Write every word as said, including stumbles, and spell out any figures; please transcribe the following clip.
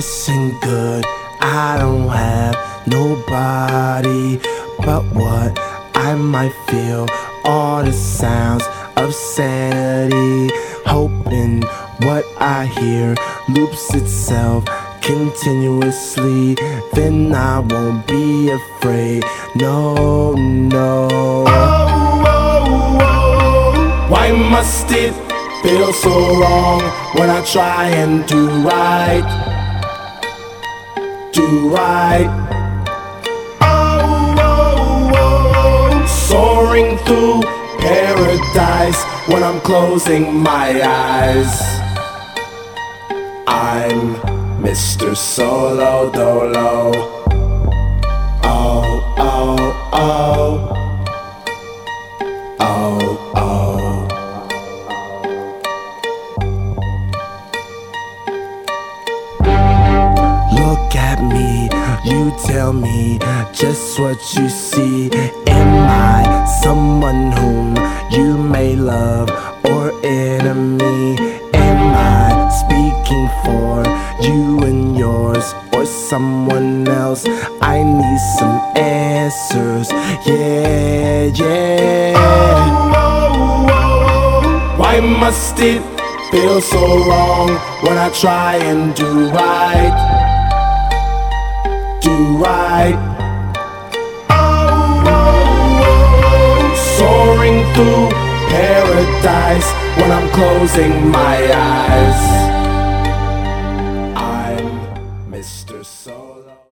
missing good. I don't have nobody but what I might feel. All the sounds of sanity, hoping what I hear loops itself continuously. Then I won't be afraid. No, no. Oh, oh, oh. Why must it feel so wrong when I try and do right? Do right. Oh, oh, oh. Soaring through paradise when I'm closing my eyes. I'm Mister Solo Dolo. Oh, oh, oh. Oh, oh. Look at me, you tell me just what you see. Am I someone whom you may love or enemy? Am I speaking for you and yours or someone else? I need some answers, yeah, yeah. Oh, oh, oh. Why must it feel so wrong when I try and do right? Do right. Oh, oh, oh. Soaring through paradise when I'm closing my eyes.